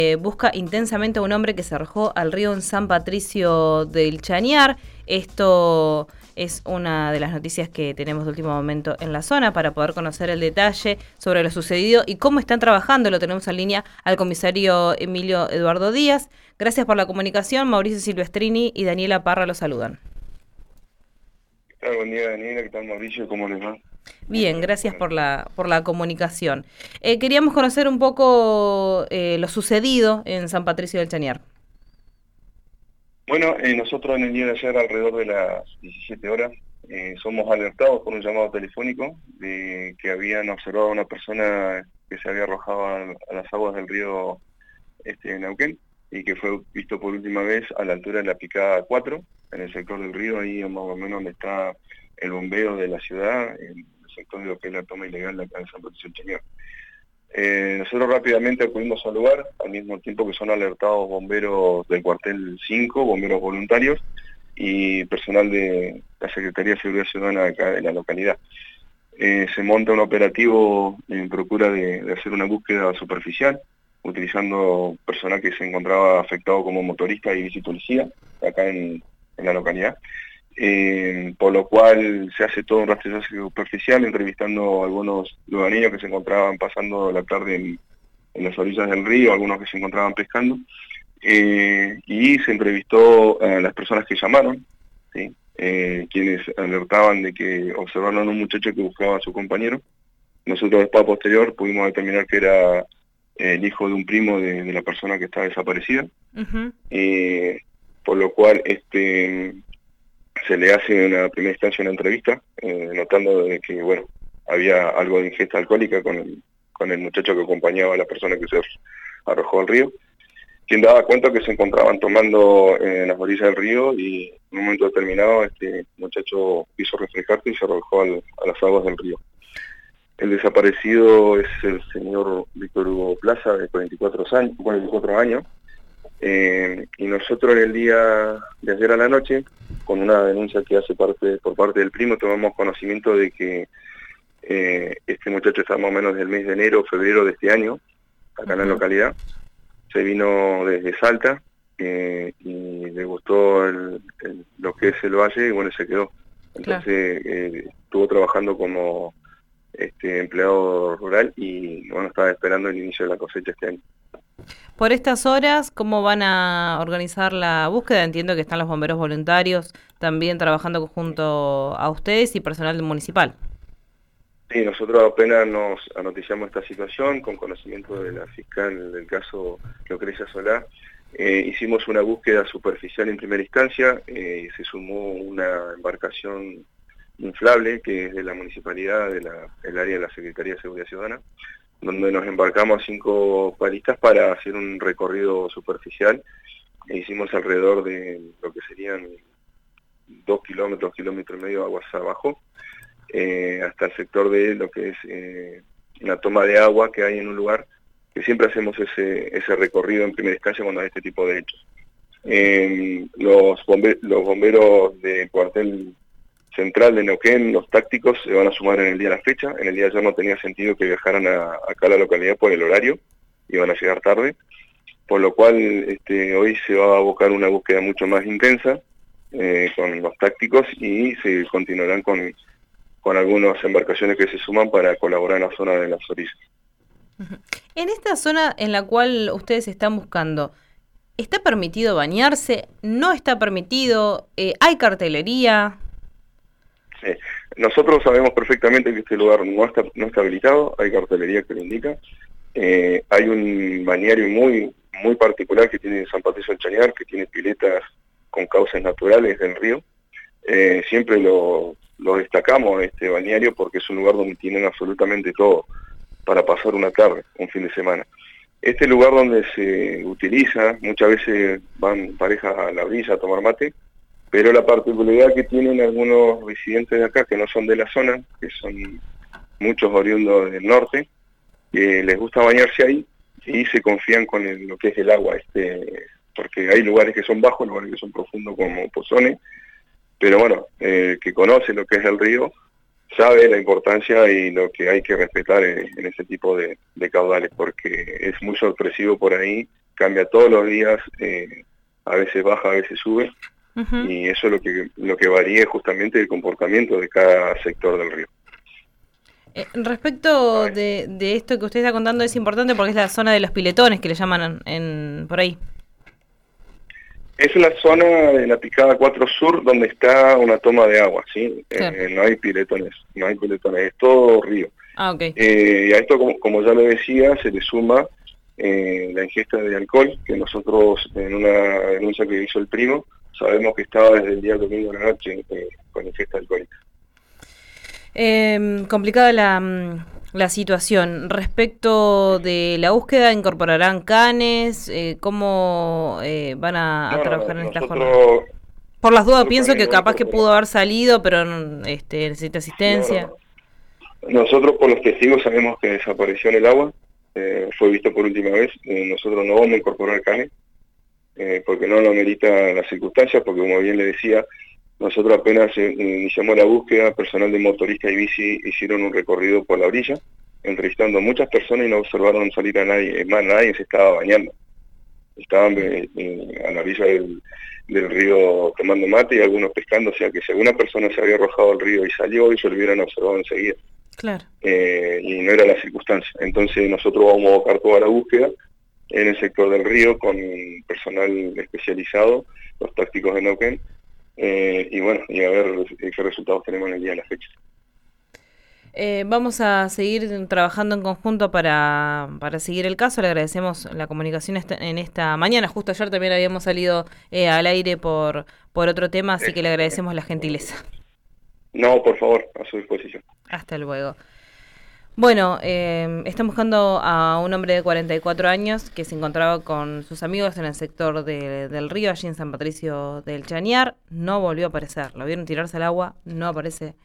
Busca intensamente a un hombre que se arrojó al río en San Patricio del Chañar. Esto es una de las noticias que tenemos de último momento en la zona para poder conocer el detalle sobre lo sucedido y cómo están trabajando. Lo tenemos en línea al comisario Emilio Eduardo Díaz. Gracias por la comunicación. Mauricio Silvestrini y Daniela Parra los saludan. ¿Qué tal? Buen día, Daniela. ¿Qué tal, Mauricio? ¿Cómo les va? Bien, gracias por la comunicación. Queríamos conocer un poco lo sucedido en San Patricio del Chañar. Bueno, nosotros en el día de ayer, alrededor de las 17 horas, somos alertados por un llamado telefónico de que habían observado a una persona que se había arrojado a las aguas del río Neuquén y que fue visto por última vez a la altura de la Picada 4, en el sector del río, ahí más o menos donde está el bombeo de la ciudad, en el sector de lo que es la toma ilegal de acá en San Patricio del Chañar. Nosotros rápidamente acudimos al lugar, al mismo tiempo que son alertados bomberos del cuartel 5, bomberos voluntarios y personal de la Secretaría de Seguridad Ciudadana acá de la localidad. Se monta un operativo en procura de hacer una búsqueda superficial, utilizando personal que se encontraba afectado como motorista y bicipolicía acá en la localidad. Por lo cual se hace todo un rastrillaje superficial, entrevistando a algunos lugareños que se encontraban pasando la tarde en las orillas del río, algunos que se encontraban pescando, y se entrevistó a las personas que llamaron, ¿sí? Quienes alertaban de que observaron a un muchacho que buscaba a su compañero. Nosotros después, a posterior, pudimos determinar que era el hijo de un primo de la persona que está desaparecida. Uh-huh. Por lo cual se le hace en la primera instancia una entrevista, notando de que, bueno, había algo de ingesta alcohólica con el muchacho que acompañaba a la persona que se arrojó al río, quien daba cuenta que se encontraban tomando en las orillas del río y en un momento determinado este muchacho quiso reflejarse y se arrojó a las aguas del río. El desaparecido es el señor Víctor Hugo Plaza, de 44 años, y nosotros en el día de ayer a la noche, con una denuncia que hace por parte del primo, tomamos conocimiento de que este muchacho está más o menos del mes de enero o febrero de este año, acá en la localidad. Se vino desde Salta y le gustó lo que es el valle y bueno, se quedó. Entonces estuvo trabajando como empleado rural y bueno, estaba esperando el inicio de la cosecha este año. Por estas horas, ¿cómo van a organizar la búsqueda? Entiendo que están los bomberos voluntarios también trabajando junto a ustedes y personal municipal. Sí, nosotros apenas nos anoticiamos esta situación, con conocimiento de la fiscal del caso Lucrecia Solá, hicimos una búsqueda superficial en primera instancia, se sumó una embarcación inflable que es de la municipalidad, del área de la Secretaría de Seguridad Ciudadana, donde nos embarcamos 5 paristas para hacer un recorrido superficial. Hicimos alrededor de lo que serían 2 kilómetros, kilómetro y medio aguas abajo, hasta el sector de lo que es una toma de agua que hay en un lugar, que siempre hacemos ese recorrido en primera instancia cuando hay este tipo de hechos. Los bomberos del cuartel central de Neuquén, los tácticos, se van a sumar en el día de la fecha. En el día de ayer no tenía sentido que viajaran acá a la localidad por el horario, iban a llegar tarde, por lo cual hoy se va a abocar una búsqueda mucho más intensa con los tácticos y se continuarán con algunas embarcaciones que se suman para colaborar en la zona de las orillas. En esta zona en la cual ustedes están buscando, ¿está permitido bañarse? ¿No está permitido? ¿Hay cartelería? Sí. Nosotros sabemos perfectamente que este lugar no está habilitado, hay cartelería que lo indica. Hay un balneario muy, muy particular que tiene San Patricio del Chañar, que tiene piletas con cauces naturales del río. Siempre lo destacamos este balneario porque es un lugar donde tienen absolutamente todo para pasar una tarde, un fin de semana. Este lugar donde se utiliza, muchas veces van parejas a la orilla a tomar mate, pero la particularidad que tienen algunos residentes de acá, que no son de la zona, que son muchos oriundos del norte, que les gusta bañarse ahí y se confían con lo que es el agua, porque hay lugares que son bajos, lugares que son profundos como Pozones, pero bueno, que conoce lo que es el río, sabe la importancia y lo que hay que respetar en ese tipo de caudales, porque es muy sorpresivo por ahí, cambia todos los días, a veces baja, a veces sube, y eso es lo que varía justamente el comportamiento de cada sector del río. Respecto de esto que usted está contando, es importante porque es la zona de los piletones que le llaman por ahí. Es la zona de la Picada 4 Sur donde está una toma de agua, ¿sí? Claro. No hay piletones, es todo río. Ah, ok. Y a esto, como ya lo decía, se le suma la ingesta de alcohol, que nosotros en una denuncia que hizo el primo, sabemos que estaba desde el día domingo de la noche con ingesta alcohólica. Complicada la situación. Respecto de la búsqueda, ¿incorporarán canes? ¿Cómo van a trabajar en esta jornada? Por las dudas pienso que capaz que pudo haber salido, pero necesita asistencia. Nosotros por los testigos sabemos que desapareció en el agua, fue visto por última vez. Nosotros no vamos a incorporar canes, porque no lo amerita las circunstancias, porque como bien le decía, nosotros apenas iniciamos la búsqueda, personal de motorista y bici hicieron un recorrido por la orilla, entrevistando a muchas personas y no observaron salir a nadie. Es más, nadie se estaba bañando. Estaban a la orilla del río tomando mate y algunos pescando, o sea que si alguna persona se había arrojado al río y salió, ellos lo hubieran observado enseguida. Claro. Y no era la circunstancia. Entonces nosotros vamos a abocar toda la búsqueda en el sector del río con personal especializado, los tácticos de Neuquén, y bueno, y a ver qué resultados tenemos en el día de la fecha. Vamos a seguir trabajando en conjunto para seguir el caso. Le agradecemos la comunicación en esta mañana. Justo ayer también habíamos salido al aire por otro tema, así que le agradecemos la gentileza. No, por favor, a su disposición. Hasta luego. Bueno, están buscando a un hombre de 44 años que se encontraba con sus amigos en el sector del río, allí en San Patricio del Chañar. No volvió a aparecer. Lo vieron tirarse al agua, no aparece